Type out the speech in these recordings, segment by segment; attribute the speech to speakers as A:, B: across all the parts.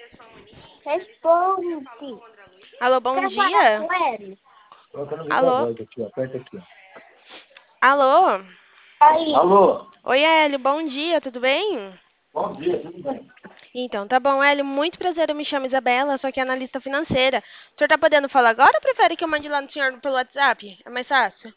A: Responde.
B: Alô, bom
A: Quer falar
B: dia?
A: com ele?
C: Coloca no viva
B: Alô?
C: voz aqui, ó. Aperta aqui, ó.
B: Alô?
A: Aí.
C: Alô?
B: Oi, Hélio, bom dia, tudo bem?
C: Bom dia, tudo bem?
B: Então, tá bom, Hélio, muito prazer, eu me chamo Isabela, sou aqui analista financeira. O senhor tá podendo falar agora ou prefere que eu mande lá no senhor pelo WhatsApp? É mais fácil?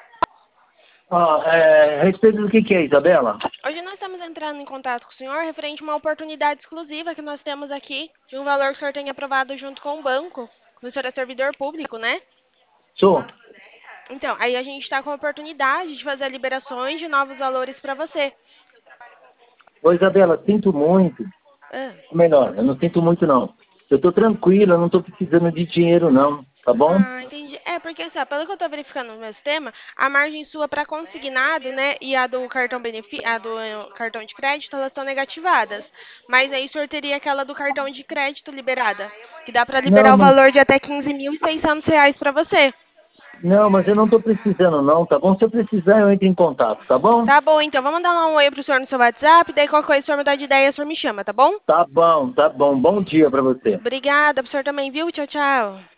C: A respeito do que é, Isabela?
B: Hoje nós estamos entrando em contato com o senhor referente a uma oportunidade exclusiva que nós temos aqui, de um valor que o senhor tem aprovado junto com o banco. O senhor é servidor público, né?
C: Sou.
B: Então, aí a gente está com a oportunidade de fazer liberações de novos valores para você.
C: Ô, Isabela, sinto muito.
B: Ah.
C: Melhor, eu não sinto muito, não. Eu tô tranquilo, eu não tô precisando de dinheiro, não. Tá bom?
B: Ah, entendi. É, porque assim, ó, pelo que eu tô verificando no meu sistema, a margem sua para consignado, né, e a do cartão a do cartão de crédito, elas estão negativadas. Mas aí o senhor teria aquela do cartão de crédito liberada, que dá para
C: Não,
B: liberar o valor de até R$ 15.600 para você.
C: mas eu não tô precisando, não, tá bom? Se eu precisar, eu entro em contato, tá bom?
B: Tá bom, então, vou mandar lá um oi pro senhor no seu WhatsApp, daí qualquer coisa o senhor me dá de ideia, o senhor me chama, tá bom?
C: Tá bom, tá bom. Bom dia pra você.
B: Obrigada, pro senhor também, viu? Tchau, tchau.